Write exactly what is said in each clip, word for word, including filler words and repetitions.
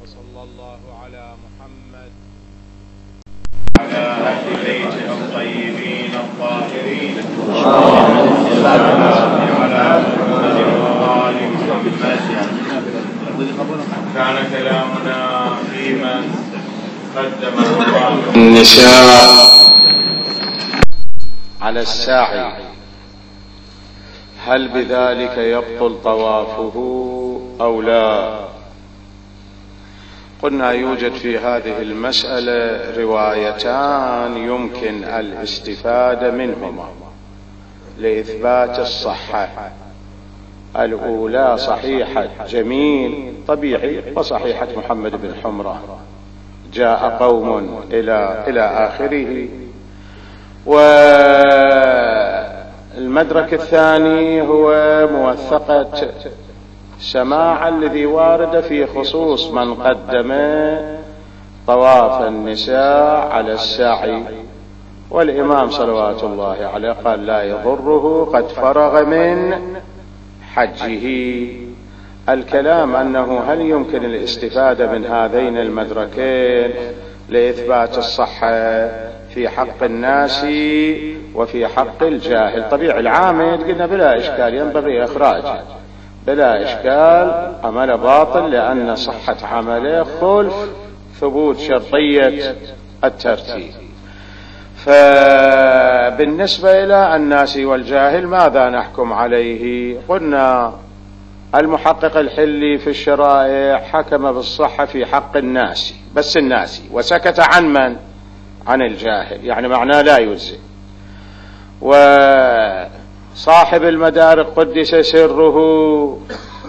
وصلى الله على محمد على أهل بيته الطيبين الطاهرين على محمد وآل محمد. كان كلامنا في من قدم النساء على الساعي، هل بذلك يبطل طوافه أو لا؟ قلنا يوجد في هذه المسألة روايتان يمكن الاستفادة منهما لإثبات الصحة. الأولى صحيحة جميل طبيعي، وصحيحة محمد بن حمرة جاء قوم إلى إلى آخره. والمدرك الثاني هو موثقة سماع الذي وارد في خصوص من قدم طواف النساء على السعي، والإمام صلوات الله عليه قال لا يضره قد فرغ من حجه. الكلام أنه هل يمكن الاستفادة من هذين المدركين لإثبات الصحة في حق الناس وفي حق الجاهل. طبيعي العامل قلنا بلا إشكال ينبغي إخراجه بلا إشكال، عمل باطل لأن صحة عمله خلف ثبوت شرطية الترتيب. فبالنسبة إلى الناس والجاهل ماذا نحكم عليه؟ قلنا المحقق الحلي في الشرائع حكم بالصحة في حق الناس، بس الناس، وسكت عن من؟ عن الجاهل، يعني معناه لا يجزي. وصاحب المدارك قدس سره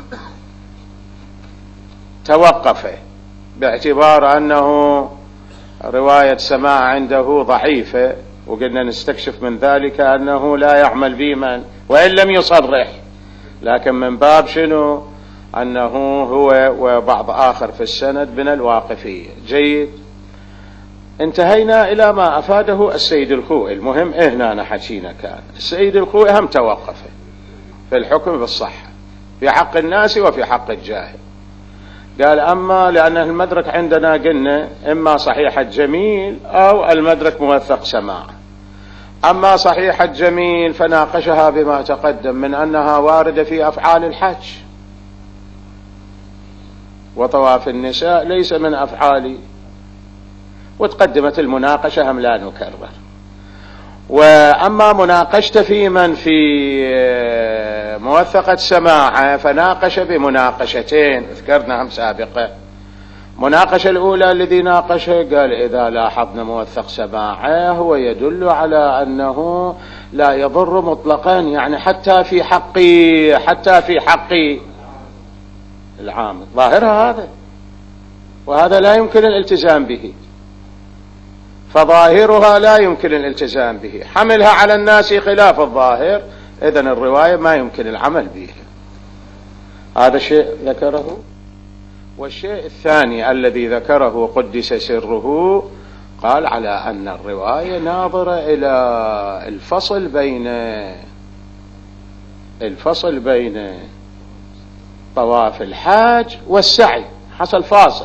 توقف باعتبار أنه رواية سماع عنده ضعيفة، وقلنا نستكشف من ذلك أنه لا يعمل بمن وإن لم يصرح، لكن من باب شنو؟ أنه هو وبعض آخر في السند من الواقفية. جيد، انتهينا إلى ما أفاده السيد الخوئي. المهم هنا نحكينا كان السيد الخوئي هم توقف في الحكم بالصحة في حق الناس وفي حق الجاهل. قال أما لأن المدرك عندنا قلنا إما صحيحة جميل أو المدرك موثق سماع. أما صحيحة جميل فناقشها بما تقدم من أنها واردة في أفعال الحج، وطواف النساء ليس من أفعال، وتقدمت المناقشة هم لا نكرر. وأما مناقشة في من في موثقة سماعة فناقش بمناقشتين ذكرناهم سابقا. مناقشة الأولى الذي ناقشه قال إذا لاحظنا موثق سماعة هو يدل على أنه لا يضر مطلقا، يعني حتى في حق حتى في حق العامل. ظاهرها هذا، وهذا لا يمكن الالتزام به، فظاهرها لا يمكن الالتزام به. حملها على الناس خلاف الظاهر، إذن الرواية ما يمكن العمل بها. هذا شيء ذكره. والشيء الثاني الذي ذكره قدس سره قال على أن الرواية ناظرة إلى الفصل بين الفصل بين طواف الحاج والسعي، حصل فاصل،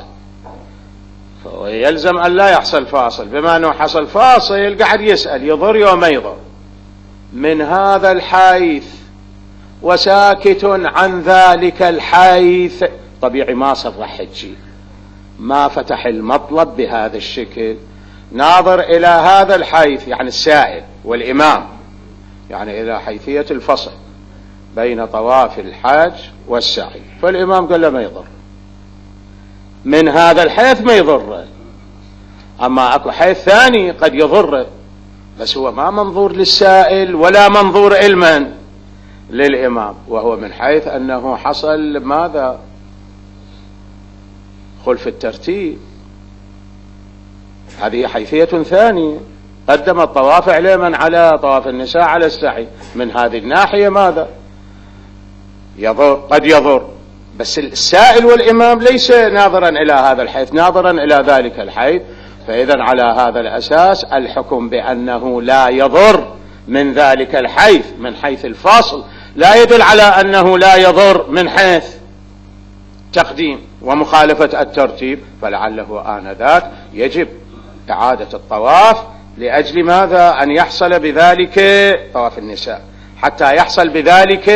ويلزم أن لا يحصل فاصل. بما أنه حصل فاصل قاعد يسأل يضر يوم ما يضر من هذا الحيث وساكت عن ذلك الحيث. طبيعي ما صرح شيء، ما فتح المطلب بهذا الشكل، ناظر إلى هذا الحيث يعني السائل والإمام، يعني إلى حيثية الفصل بين طواف الحاج والسعي. فالإمام قال له ما يضر من هذا الحيث، ما يضر. أما أكو حيث ثاني قد يضر، بس هو ما منظور للسائل ولا منظور علما للإمام، وهو من حيث أنه حصل ماذا؟ خلف الترتيب. هذه حيثية ثانية، قدم الطواف علما على طواف النساء على السعي. من هذه الناحية ماذا؟ يضر، قد يضر، بس السائل والإمام ليس ناظرا إلى هذا الحيث، ناظرا إلى ذلك الحيث. فإذا على هذا الأساس الحكم بأنه لا يضر من ذلك الحيث من حيث الفاصل لا يدل على أنه لا يضر من حيث التقديم ومخالفة الترتيب، فلعله آنذاك يجب إعادة الطواف. لأجل ماذا؟ أن يحصل بذلك طواف النساء، حتى يحصل بذلك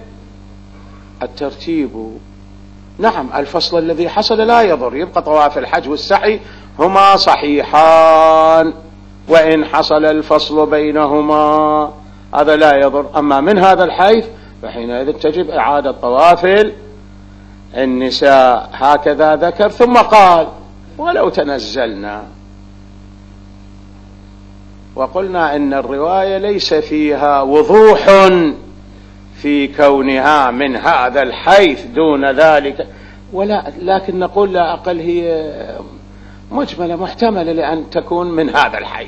الترتيب. نعم، الفصل الذي حصل لا يضر، يبقى طواف الحج والسعي هما صحيحان، وإن حصل الفصل بينهما هذا لا يضر. أما من هذا الحيث فحينئذ تجب إعادة طواف النساء. هكذا ذكر، ثم قال: ولو تنزلنا. وقلنا إن الرواية ليس فيها وضوح في كونها من هذا الحيث دون ذلك، ولا لكن نقول لا أقل هي مجملة محتملة لأن تكون من هذا الحيث.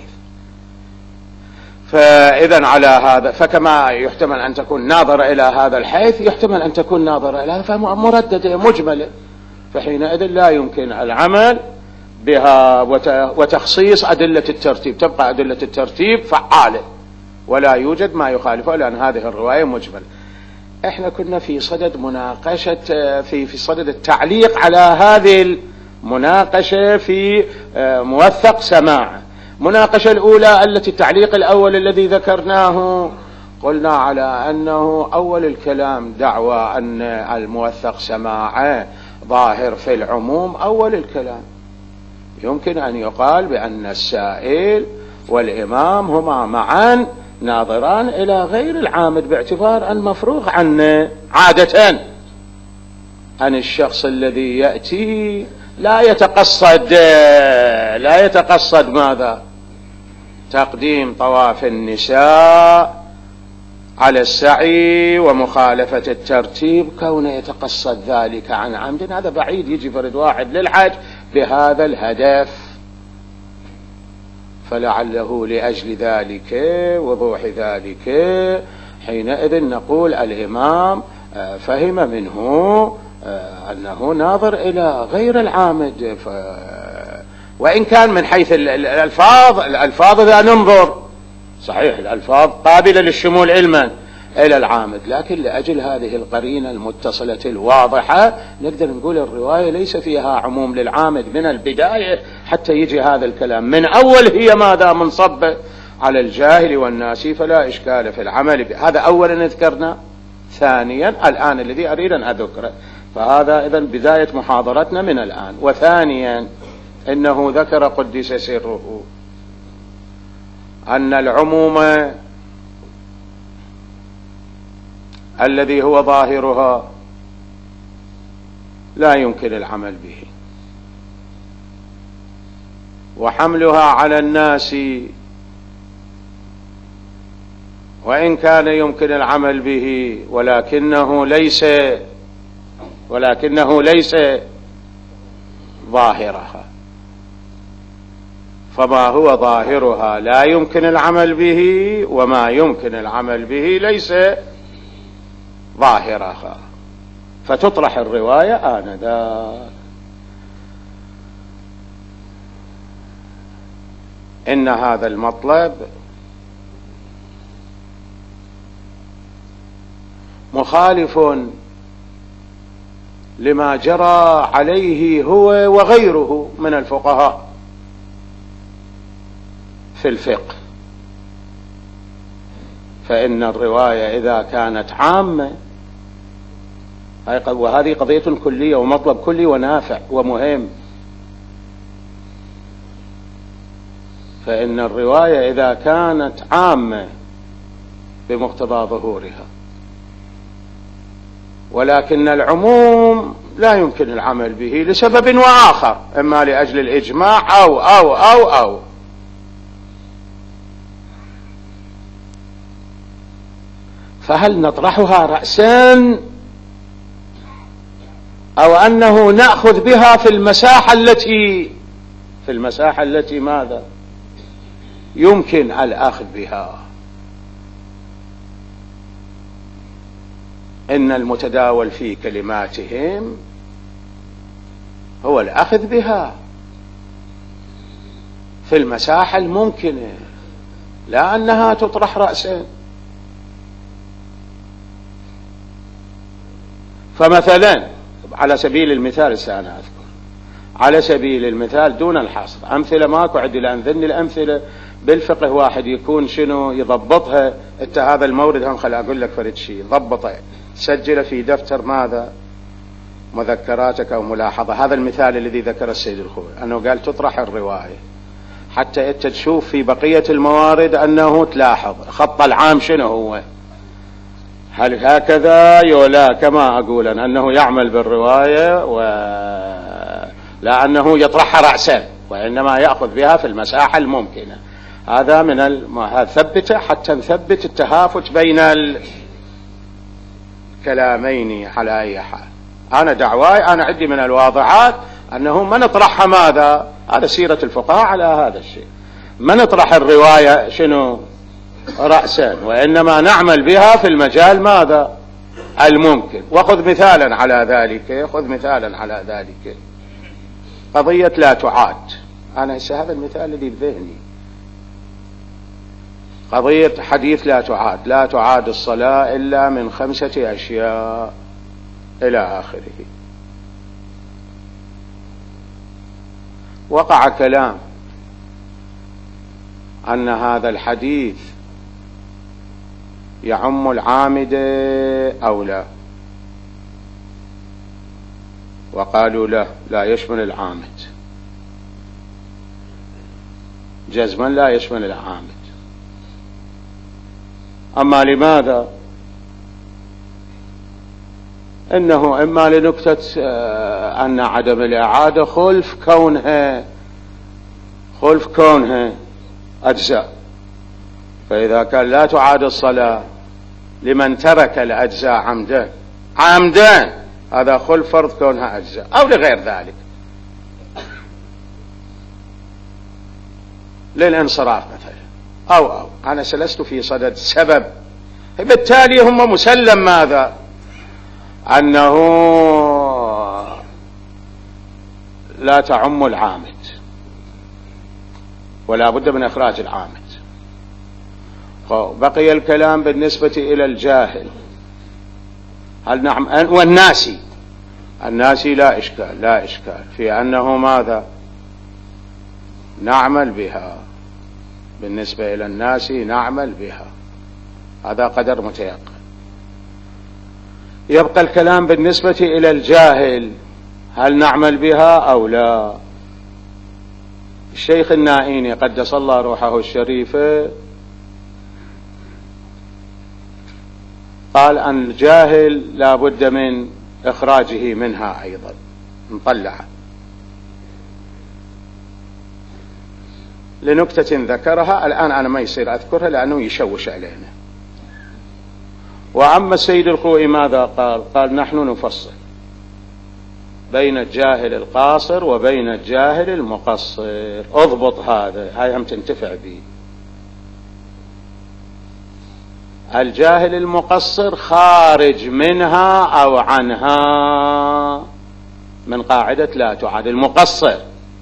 فإذا على هذا، فكما يحتمل أن تكون ناظرة إلى هذا الحيث يحتمل أن تكون ناظرة إلى هذا، فمرددة مجملة، فحينئذ لا يمكن العمل بها وتخصيص أدلة الترتيب، تبقى أدلة الترتيب فعالة ولا يوجد ما يخالفها، لأن هذه الرواية مجملة. احنا كنا في صدد مناقشة في في صدد التعليق على هذه المناقشة في موثق سماع. مناقشة الأولى التي التعليق الأول الذي ذكرناه قلنا على أنه أول الكلام دعوى أن الموثق سماعه ظاهر في العموم. أول الكلام يمكن أن يقال بأن السائل والإمام هما معا ناظران إلى غير العامد، باعتبار المفروغ عنه عادة أن الشخص الذي يأتي لا يتقصد لا يتقصد ماذا؟ تقديم طواف النساء على السعي ومخالفة الترتيب، كونه يتقصد ذلك عن عمد هذا بعيد. يجي فرد واحد للحج بهذا الهدف، فلعله لأجل ذلك وضوح ذلك حينئذ نقول الإمام فهم منه أنه ناظر إلى غير العامد. ف... وإن كان من حيث الألفاظ الألفاظ إذا ننظر صحيح الألفاظ قابلة للشمول علما إلى العامد، لكن لأجل هذه القرينة المتصلة الواضحة نقدر نقول الرواية ليس فيها عموم للعامد من البداية حتى يجي هذا الكلام. من أول هي ماذا؟ منصب على الجاهل والناسي، فلا إشكال في العمل به. هذا أولا ذكرنا. ثانيا الآن الذي أريد أن أذكره، فهذا إذن بداية محاضرتنا من الآن. وثانيا إنه ذكر قدس سره أن العموم الذي هو ظاهرها لا يمكن العمل به، وحملها على الناس وإن كان يمكن العمل به ولكنه ليس ولكنه ليس ظاهرها. فما هو ظاهرها لا يمكن العمل به، وما يمكن العمل به ليس ظاهرها، فتطرح الرواية آنذاك. إن هذا المطلب مخالف لما جرى عليه هو وغيره من الفقهاء في الفقه. فإن الرواية إذا كانت عامة، وهذه قضية كلية ومطلب كلي ونافع ومهم، فإن الرواية إذا كانت عامة بمقتضى ظهورها، ولكن العموم لا يمكن العمل به لسبب وآخر، إما لأجل الإجماع أو أو أو أو فهل نطرحها رأسا أو أنه نأخذ بها في المساحة التي في المساحة التي ماذا يمكن الأخذ بها؟ إن المتداول في كلماتهم هو الأخذ بها في المساحة الممكنة، لا أنها تطرح رأسا. فمثلا على سبيل المثال سأنا أذكر على سبيل المثال دون الحصر أمثلة ماكو عندي، لأن ذني الأمثلة بالفقه واحد يكون شنو يضبطها. انت هذا المورد هم خل أقول لك فرد شيء ضبطه سجل في دفتر ماذا مذكراتك أو ملاحظة. هذا المثال الذي ذكر السيد الخوي أنه قال تطرح الرواية حتى أنت تشوف في بقية الموارد أنه تلاحظ خط العام شنو هو، هل هكذا يولا كما أقول أنه يعمل بالرواية ولا أنه يطرحها رأسا، وإنما يأخذ بها في المساحة الممكنة. هذا من الثبته حتى نثبت التهافت بين الكلامين على أي حال. أنا دعواي أنا عندي من الواضحات أنه ما نطرحها ماذا، هذا سيرة الفقهاء على هذا الشيء، ما نطرح الرواية شنو رأسا، وإنما نعمل بها في المجال ماذا الممكن. وخذ مثالا على ذلك، خذ مثالا على ذلك قضية لا تعاد. أنا هسه هذا المثال الذي بذهني قضية حديث لا تعاد، لا تعاد الصلاة إلا من خمسة أشياء إلى آخره. وقع كلام أن هذا الحديث يعم العامد أو لا، وقالوا لا لا يشمل العامد، جزما لا يشمل العامد. أما لماذا؟ إنه إما لنكتة أن عدم الإعادة خلف كونها خلف كونها أجزاء، فإذا كان لا تعاد الصلاة لمن ترك الأجزاء عمدا عمدا هذا خلف فرض كونها أجزاء، أو لغير ذلك للانصراف مثلا، أو أو أنا سلست في صدد سبب. بالتالي هم مسلم ماذا أنه لا تعم العامد ولا بد من إخراج العامد. بقي الكلام بالنسبة إلى الجاهل، هل نعم والناسي. الناسي لا إشكال لا إشكال في أنه ماذا نعمل بها، بالنسبة إلى الناسي نعمل بها، هذا قدر متيقن. يبقى الكلام بالنسبة إلى الجاهل، هل نعمل بها أو لا. الشيخ النائيني قدس الله روحه الشريفة قال أن الجاهل لا بد من إخراجه منها أيضا، نطلعها لنكتة ذكرها الآن أنا ما يصير أذكرها لأنه يشوش علينا. وأما السيد الخوئي ماذا قال؟ قال نحن نفصل بين الجاهل القاصر وبين الجاهل المقصر. اضبط هذا، هاي هم تنتفع به. الجاهل المقصر خارج منها أو عنها من قاعدة لا تعاد. المقصر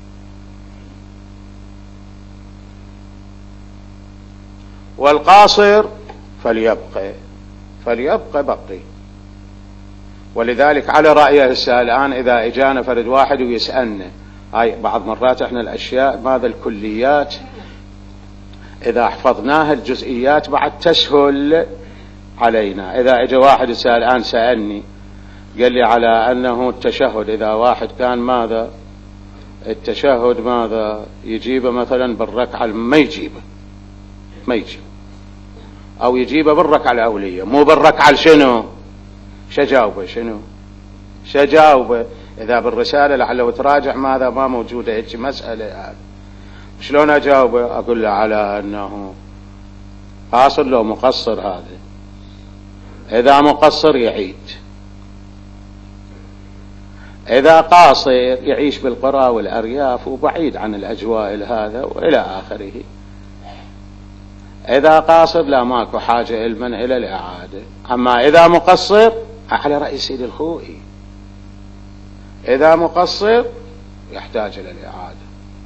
والقاصر فليبقى فليبقى بقي. ولذلك على رأيه الآن إذا إجانا فرد واحد ويسألنا، هاي بعض مرات احنا الأشياء ماذا الكليات إذا حفظناها الجزئيات بعد تسهل علينا. إذا إجا واحد يسأل الآن سألني قال لي على أنه التشهد إذا واحد كان ماذا التشهد ماذا يجيبه مثلا بالركعة ما يجيبه ما يجيبه أو يجيبه بالركعة الأولية مو بالركعة شنو شجاوبه شنو شجاوبه. إذا بالرسالة لعله تراجع ماذا ما موجودة هيك مسألة هذا شلون أجاوبه؟ أقول له على أنه قاصر لو مقصر. هذا إذا مقصر يعيد، إذا قاصر يعيش بالقرى والأرياف وبعيد عن الأجواء هذا وإلى آخره. إذا قاصر لا ماكو حاجة علما إلى الإعادة. أما إذا مقصر على رأي سيد الخوئي إذا مقصر يحتاج إلى الإعادة،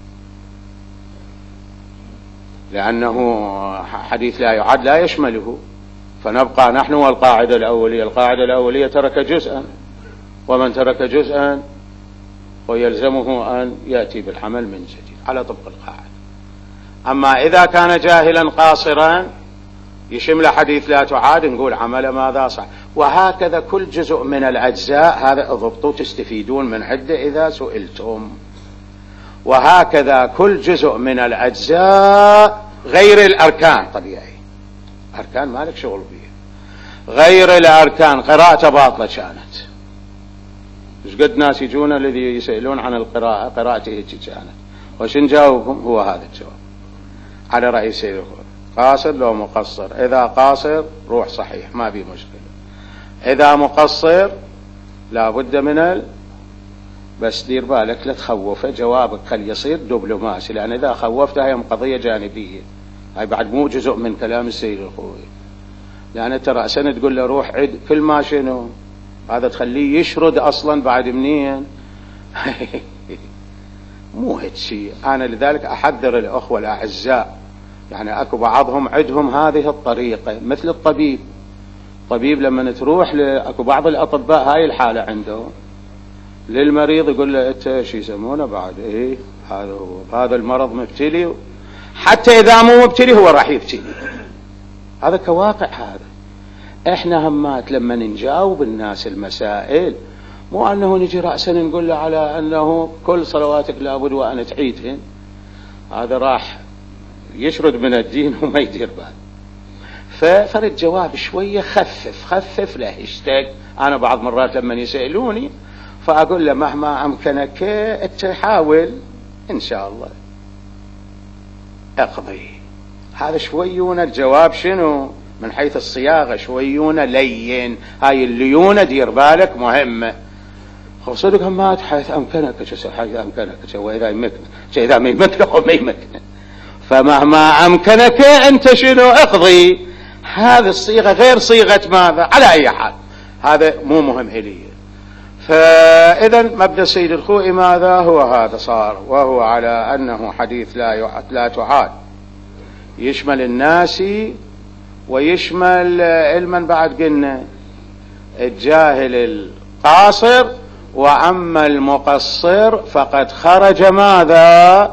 لأنه حديث لا يعاد لا يشمله. فنبقى نحن والقاعدة الأولية. القاعدة الأولية ترك جزءا ومن ترك جزءا ويلزمه أن يأتي بالعمل من جديد على طبق القاعدة. أما إذا كان جاهلا قاصرا يشمل حديث لا تعاد، نقول عمل ماذا صح. وهكذا كل جزء من الأجزاء، هذا اضبطوا تستفيدون من عدة إذا سئلتم. وهكذا كل جزء من الأجزاء غير الأركان طبيعي، أركان مالك شغل بيه، غير الأركان قراءة باطلة كانت. مش قد ناس يجون الذي يسألون عن القراءة قراءته هيك كانت، وش نجاوبهم؟ هو هذا الجواب على رأي سيد الخوئي. قاصر لو مقصر، إذا قاصر روح صحيح ما بي مشكلة، إذا مقصر لا بد من ال... بس دير بالك لا تخوفه، جوابك خل يصير دبلوماسي، لأن إذا خوفته هي قضية جانبية، هاي بعد مو جزء من كلام السيد الخوئي. لأن أنت رأسا تقول له روح عد كل ما شنو، هذا تخليه يشرد أصلا بعد منين. مو هيك شيء. أنا لذلك أحذر الأخوة الأعزاء، يعني أكو بعضهم عندهم هذه الطريقة مثل الطبيب. طبيب لما تروح ل... أكو بعض الأطباء هاي الحالة عندهم، للمريض يقول له أنت شو يسمونه بعد إيه هذا هو هذا المرض مبتلي، حتى إذا مو مبتلي هو راح يبتلي. هذا كواقع. هذا إحنا همات لما نجاوب الناس المسائل مو أنه نجي رأسا نقول له على أنه كل صلواتك لابد وأن تعيدهن، هذا راح يشرد من الدين وما يدير بال. ففرد جواب شوية خفف خفف له يشتاق. أنا بعض مرات لما يسألوني فأقول له مهما أمكنك تحاول إن شاء الله اقضي. هذا شويون الجواب شنو من حيث الصياغة، شويون لين. هاي الليونة دير بالك مهمة. خصوصك همات حيث أمكنك حيث أمكنك وإذا يمكنك إذا ما يمكنك وما يمكنك، فمهما أمكنك أنت شنو اقضي. هذه الصيغة غير صيغة ماذا على أي حال، هذا مو مهم إلي. فإذا مبدأ السيد الخوئي ماذا هو هذا صار، وهو على أنه حديث لا لا تعاد، يشمل الناسي ويشمل علما بعد قلنا الجاهل القاصر. وأما المقصر فقد خرج ماذا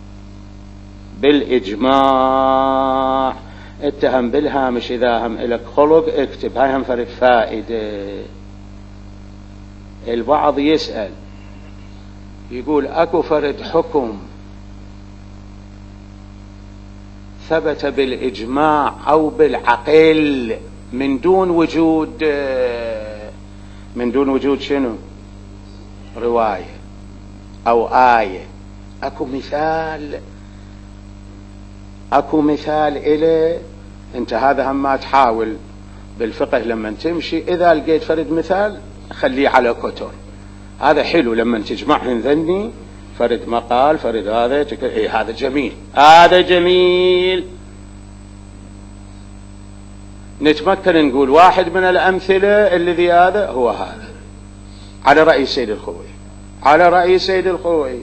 بالإجماع. اتهم بالهامش إذا هم إلك خلق اكتب، هاي هم فرق فائدة. البعض يسأل يقول أكو فرد حكم ثبت بالإجماع أو بالعقل من دون وجود من دون وجود شنو رواية أو آية. أكو مثال أكو مثال إليه. أنت هذا هم ما تحاول بالفقه لما تمشي إذا لقيت فرد مثال خليه على كتر، هذا حلو لما تجمعهن ذني فرد مقال فرد هذا إيه هذا جميل هذا جميل. نتمكن نقول واحد من الأمثلة الذي هذا هو هذا على رأي سيد الخوئي، على رأي سيد الخوئي.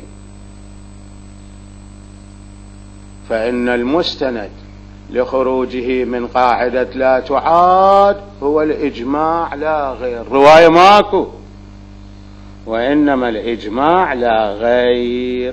فإن المستند لخروجه من قاعدة لا تعاد هو الإجماع لا غير، رواية ماكو، وإنما الإجماع لا غير.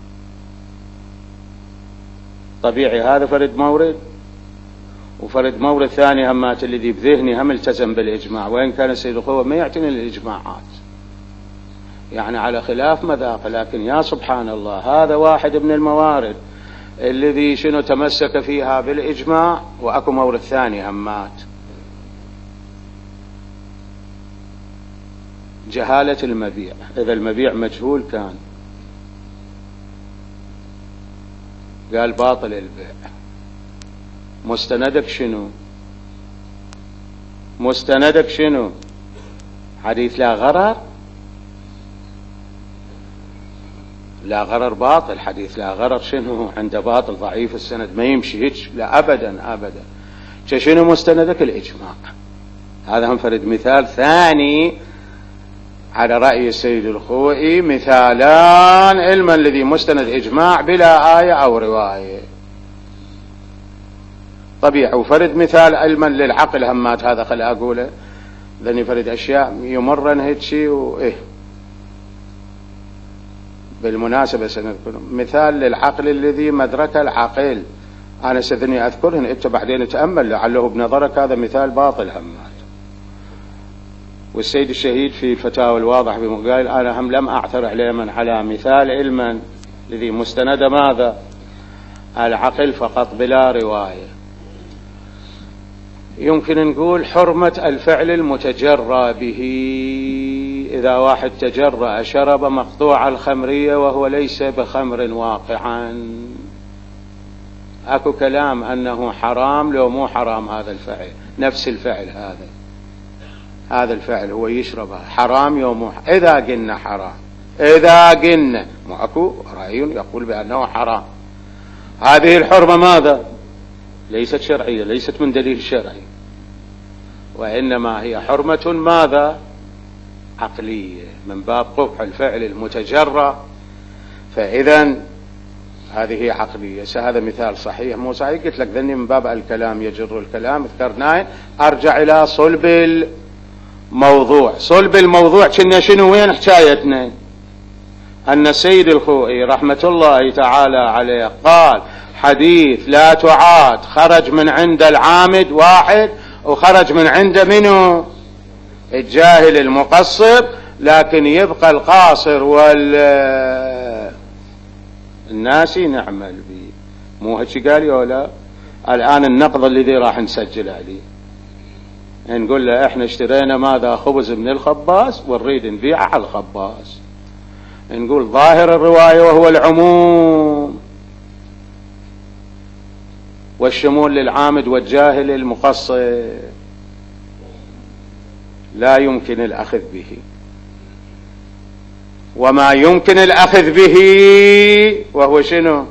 طبيعي هذا فرد مورد، وفرد مورد ثاني همات الذي بذهني هم التزم بالإجماع، وإن كان السيد الخوئي ما يعتني الإجماعات يعني على خلاف مذاق. لكن يا سبحان الله هذا واحد من الموارد الذي شنو تمسك فيها بالإجماع، وأكو مورد ثاني همات جهالة المبيع. إذا المبيع مجهول كان قال باطل البيع. مستندك شنو مستندك شنو حديث لا غرر، لا غرر باطل. حديث لا غرر شنو عنده باطل ضعيف السند ما يمشي هيك، لا أبدا أبدا. شنو مستندك الإجماع. هذا هم فرد مثال ثاني على رأي السيد الخوئي، مثالان علما الذي مستند إجماع بلا آية أو رواية طبيعي. وفرد مثال علما للعقل همات هذا خل أقوله ذني فرد أشياء يمرن هيتشي وإيه. بالمناسبة سنذكر مثال للعقل الذي مدرك العقل، أنا سذني أذكرهن أنت بعدين تأمل لعله بنظرك هذا مثال باطل همات. والسيد الشهيد في فتاوى الواضح بمقال أنا هم لم أعثر علما على مثال علما الذي مستند ماذا العقل فقط بلا رواية. يمكن نقول حرمة الفعل المتجرى به، إذا واحد تجرأ شرب مقطوع الخمرية وهو ليس بخمر واقعا، أكو كلام أنه حرام لو مو حرام هذا الفعل، نفس الفعل هذا هذا الفعل هو يشربها حرام يوم مو. إذا قلنا حرام، إذا قلنا مو أكو رأي يقول بأنه حرام، هذه الحرمة ماذا؟ ليست شرعية، ليست من دليل شرعي، وإنما هي حرمة ماذا؟ عقلية، من باب قبح الفعل المتجرى، فإذا هذه عقلية. هذا مثال صحيح مو صحيح؟ قلت لك ذني من باب الكلام يجر الكلام. ذكرناه أرجع إلى صلب الموضوع. صلب الموضوع كنا شنو؟ وين حكايتنا؟ أن السيد الخوئي رحمة الله تعالى عليه قال حديث لا تعاد خرج من عند العامد واحد وخرج من عند منه الجاهل المقصر، لكن يبقى القاصر والناسي نعمل به. مو هيك قال ولا؟ الآن النقض الذي راح نسجل عليه نقول له احنا اشترينا ماذا؟ خبز من الخباز ونريد نبيعه على الخباز، نقول ظاهر الرواية وهو العموم والشمول للعامد والجاهل المقصر، لا يمكن الأخذ به. وما يمكن الأخذ به وهو شنو؟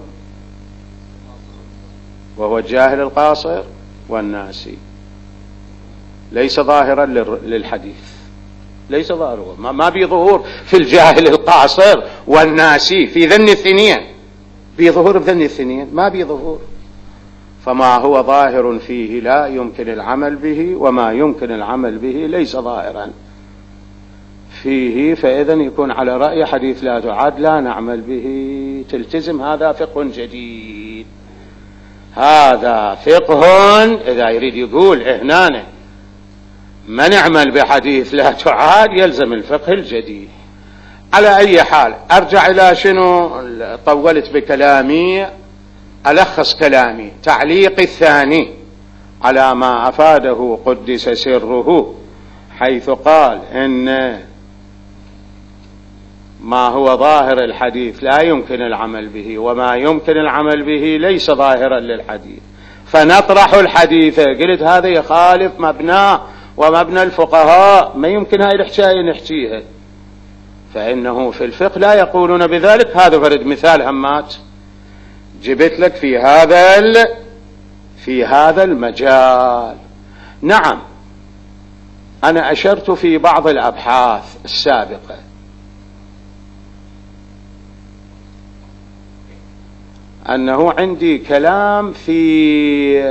وهو الجاهل القاصر والناسي، ليس ظاهرا للحديث، ليس ظاهرا، ما بيظهور في الجاهل القاصر والناسي في ذن الثنين، بيظهور بذن الثنين ما بيظهور. فما هو ظاهر فيه لا يمكن العمل به، وما يمكن العمل به ليس ظاهرا فيه، فإذا يكون على رأي حديث لا تعاد لا نعمل به. تلتزم هذا فقه جديد، هذا فقه إذا يريد يقول هنا ما نعمل بحديث لا تعاد يلزم الفقه الجديد. على أي حال أرجع إلى شنو؟ طولت بكلامي، ألخص كلامي. تعليق الثاني على ما أفاده قدس سره، حيث قال إن ما هو ظاهر الحديث لا يمكن العمل به، وما يمكن العمل به ليس ظاهرا للحديث، فنطرح الحديث. قلت هذا يخالف مبناه ومبنى الفقهاء، ما يمكن هاي الحكاية نحكيها، فإنه في الفقه لا يقولون بذلك. هذا فرد مثال همات جبت لك في هذا في هذا المجال. نعم أنا أشرت في بعض الأبحاث السابقة أنه عندي كلام في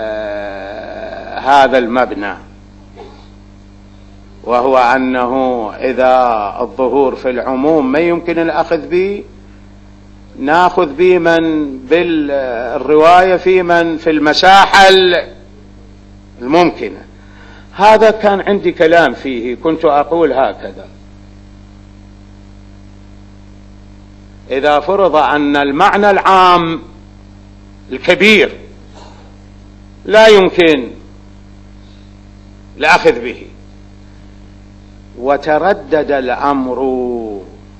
هذا المبنى، وهو أنه إذا الظهور في العموم ما يمكن الأخذ به، ناخذ به من بالرواية في من في المساحة الممكنة. هذا كان عندي كلام فيه، كنت أقول هكذا: إذا فرض أن المعنى العام الكبير لا يمكن الأخذ به، وتردد الأمر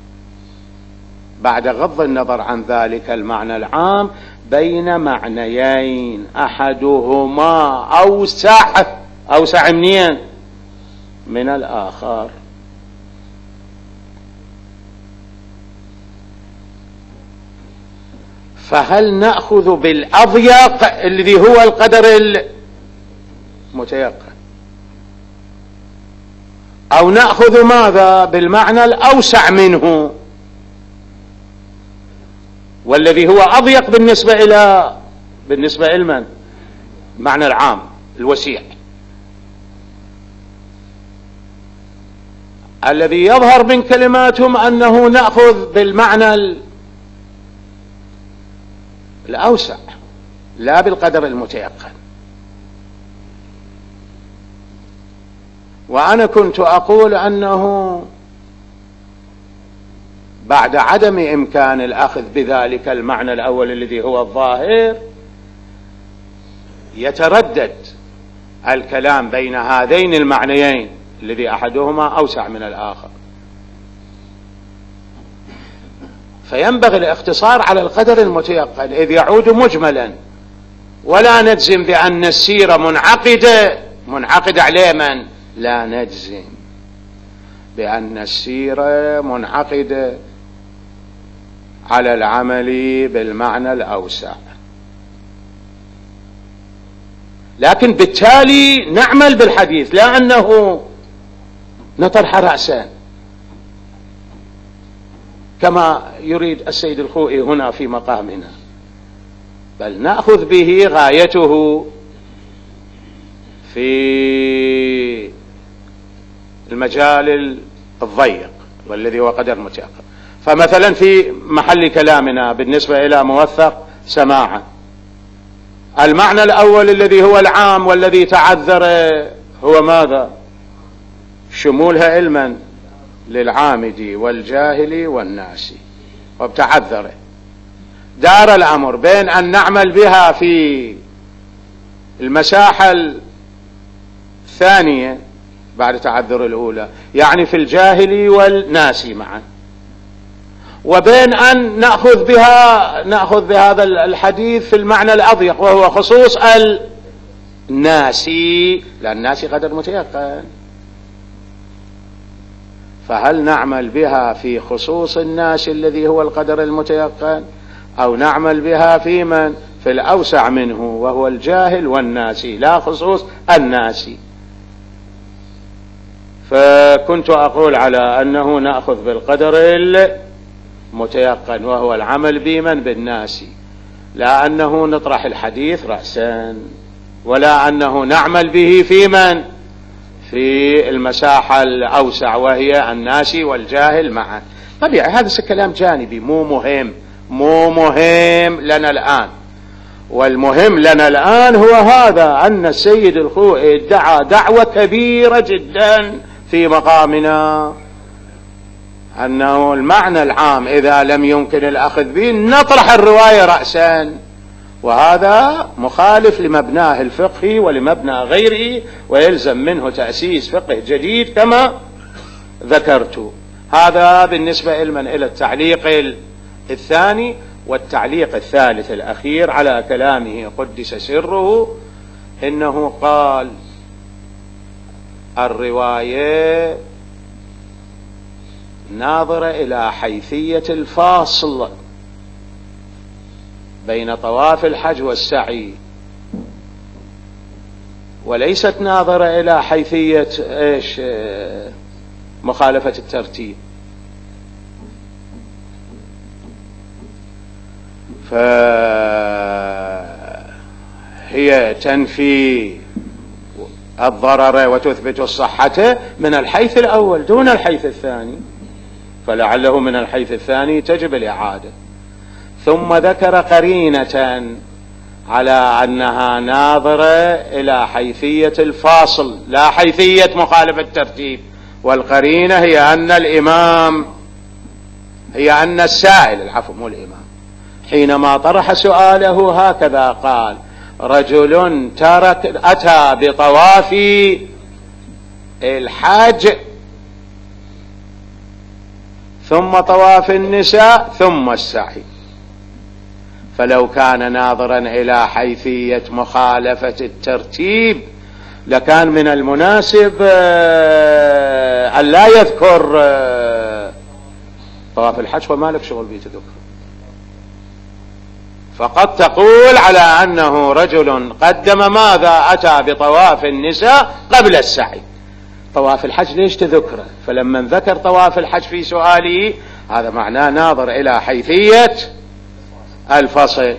بعد غض النظر عن ذلك المعنى العام بين معنيين أحدهما أوسع أوسع منين من الآخر، فهل نأخذ بالأضيق الذي هو القدر المتيقن، أو نأخذ ماذا بالمعنى الأوسع منه والذي هو أضيق بالنسبة إلى بالنسبة إلى المعنى العام الوسيع؟ الذي يظهر من كلماتهم أنه نأخذ بالمعنى الأوسع لا بالقدر المتيقن. وأنا كنت أقول أنه بعد عدم إمكان الأخذ بذلك المعنى الأول الذي هو الظاهر يتردد الكلام بين هذين المعنيين الذي أحدهما أوسع من الآخر، فينبغي الاقتصار على القدر المتيقن إذ يعود مجملا، ولا نجزم بأن السيرة منعقدة منعقدة عليه من لا نجزم بأن السيرة منعقدة على العمل بالمعنى الأوسع، لكن بالتالي نعمل بالحديث لا أنه نطرح رأسا كما يريد السيد الخوئي هنا في مقامنا، بل نأخذ به غايته في المجال الضيق والذي هو قدر متيقن. فمثلا في محل كلامنا بالنسبة إلى موثق سماعا، المعنى الأول الذي هو العام والذي تعذر هو ماذا؟ شمولها علما للعامد والجاهل والناس وبتعذره. دار الأمر بين أن نعمل بها في المساحة الثانية بعد تعذر الأولى، يعني في الجاهل والناس معا، وبين أن نأخذ بها نأخذ بهذا الحديث في المعنى الأضيق وهو خصوص الناس، لأن الناس قدر متيقن. فهل نعمل بها في خصوص الناس الذي هو القدر المتيقن، أو نعمل بها في من في الأوسع منه وهو الجاهل والناس لا خصوص الناس؟ فكنت أقول على أنه نأخذ بالقدر المتيقن وهو العمل بمن بالناس، لا أنه نطرح الحديث رأسا، ولا أنه نعمل به في من في المساحة الأوسع وهي الناس والجاهل معا. طبيعي هذا كلام جانبي مو مهم مو مهم لنا الآن، والمهم لنا الآن هو هذا أن السيد الخوئي ادعى دعوة كبيرة جدا في مقامنا، أنه المعنى العام إذا لم يمكن الأخذ به نطرح الرواية رأسا، وهذا مخالف لمبناه الفقهي ولمبنى غيره، ويلزم منه تأسيس فقه جديد كما ذكرت. هذا بالنسبة إلى التعليق الثاني. والتعليق الثالث الأخير على كلامه قدس سره، إنه قال الرواية ناظرة إلى حيثية الفاصل بين طواف الحج والسعي، وليست ناظرة إلى حيثية إيش مخالفة الترتيب. فهي تنفي الضرر وتثبت الصحة من الحيث الأول دون الحيث الثاني، فلعله من الحيث الثاني تجب الإعادة. ثم ذكر قرينة على أنها ناظرة إلى حيثية الفاصل لا حيثية مخالفة الترتيب، والقرينة هي أن الإمام هي أن السائل العفو مو الإمام حينما طرح سؤاله هكذا قال رجل ترك أتى بطواف الحج ثم طواف النساء ثم السعي، فلو كان ناظرا إلى حيثية مخالفة الترتيب لكان من المناسب أن لا يذكر طواف الحج وما لك شغل بيه تذكر، فقد تقول على أنه رجل قدم ماذا أتى بطواف النساء قبل السعي. طواف الحج ليش تذكره؟ فلما ذكر طواف الحج في سؤاله هذا معناه ناظر إلى حيثية الفصل.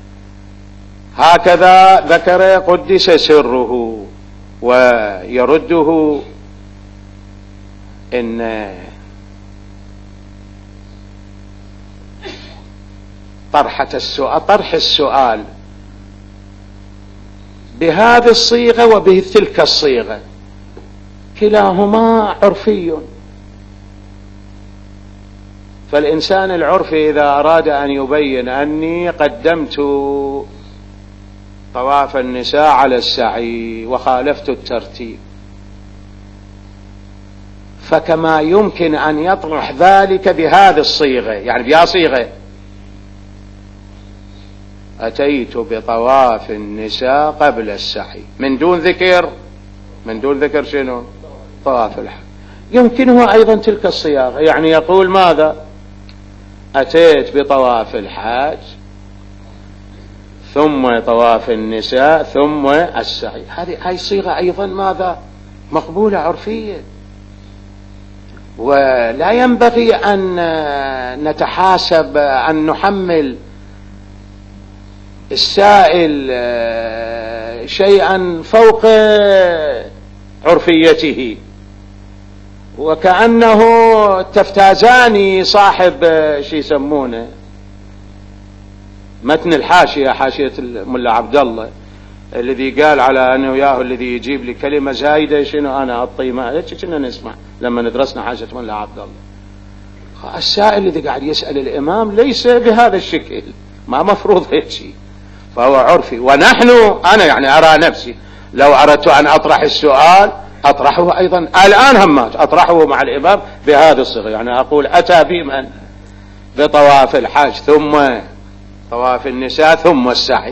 هكذا ذكر قدس سره، ويرده إن طرحة السؤال طرح السؤال بهذه الصيغة وبتلك الصيغة كلاهما عرفي. فالإنسان العرفي إذا أراد أن يبين أني قدمت طواف النساء على السعي وخالفت الترتيب، فكما يمكن أن يطرح ذلك بهذه الصيغة، يعني بها صيغة أتيت بطواف النساء قبل السعي من دون ذكر من دون ذكر شنو؟ طواف الحج. يمكنه أيضا تلك الصياغة، يعني يقول ماذا؟ أتيت بطواف الحج ثم طواف النساء ثم السعي. هذه هاي صيغة أيضا ماذا؟ مقبولة عرفية. ولا ينبغي أن نتحاسب أن نحمل السائل شيئا فوق عرفيته، وكأنه التفتازاني صاحب شي يسمونه متن الحاشية، حاشية الملا عبد الله، الذي قال على أنه ياهو الذي يجيب لي كلمة زايدة شنو أنا أطي ما هيك كنا نسمع لما ندرسنا حاشية الملا عبد الله. السائل الذي قاعد يسأل الإمام ليس بهذا الشكل، ما مفروض هيك شيء، فهو عرفي. ونحن أنا يعني أرى نفسي لو أردت أن أطرح السؤال أطرحه أيضا الآن همات أطرحه مع الإمام بهذه الصيغة، يعني أقول أتى بمن؟ بطواف الحج ثم طواف النساء ثم السعي،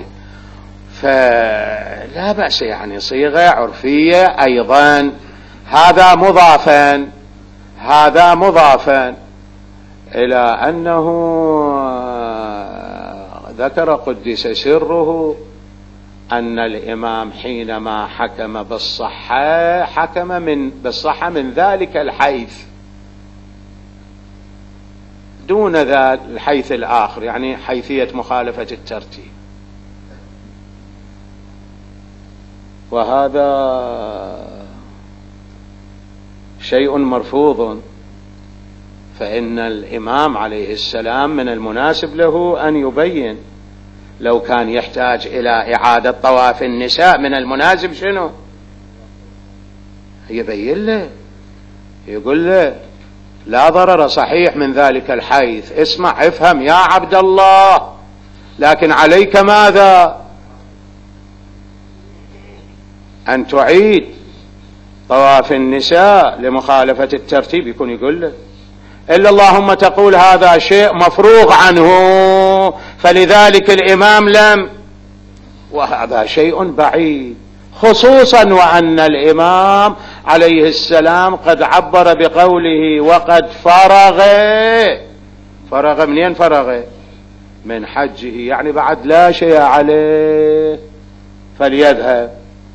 فلا بأس، يعني صيغة عرفية أيضا. هذا مضافا هذا مضافا إلى أنه ذكر قدس سره أن الإمام حينما حكم بالصحة حكم من بالصحة من ذلك الحيث دون ذلك الحيث الآخر، يعني حيثية مخالفة الترتيب. وهذا شيء مرفوض، فإن الإمام عليه السلام من المناسب له أن يبين. لو كان يحتاج إلى إعادة طواف النساء من المناسب شنو؟ يبين له، يقول له لا ضرر صحيح من ذلك الحيث، اسمع افهم يا عبد الله، لكن عليك ماذا؟ أن تعيد طواف النساء لمخالفة الترتيب. يكون يقول له إلا اللهم تقول هذا شيء مفروغ عنه فلذلك الإمام لم، وهذا شيء بعيد، خصوصا وأن الإمام عليه السلام قد عبر بقوله وقد فرغ. فرغ منين؟ فرغ من حجه، يعني بعد لا شيء عليه فليذهب.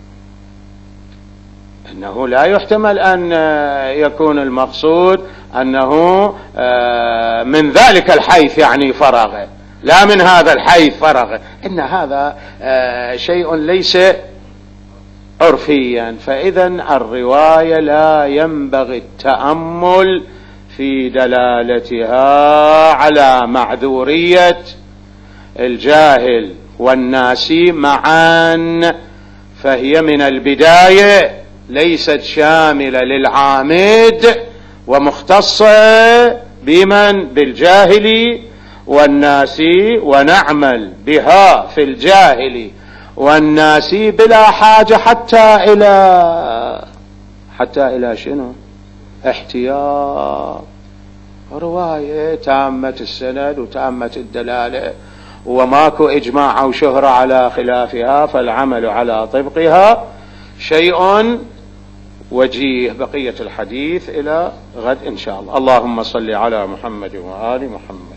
أنه لا يحتمل أن يكون المقصود أنه من ذلك الحيث يعني فرغ، لا من هذا الحيث فرغ، إن هذا شيء ليس عرفيا. فإذا الرواية لا ينبغي التأمل في دلالتها على معذورية الجاهل والناسي معا، فهي من البداية ليست شاملة للعامد ومختصة بمن؟ بالجاهل والناسي، ونعمل بها في الجاهل والناسي بلا حاجة حتى إلى حتى إلى شنو؟ احتياط. رواية تامة السند وتامة الدلالة وماكو إجماع أو شهرة على خلافها، فالعمل على طبقها شيء وجيه. بقية الحديث إلى غد إن شاء الله. اللهم صل على محمد وآل محمد.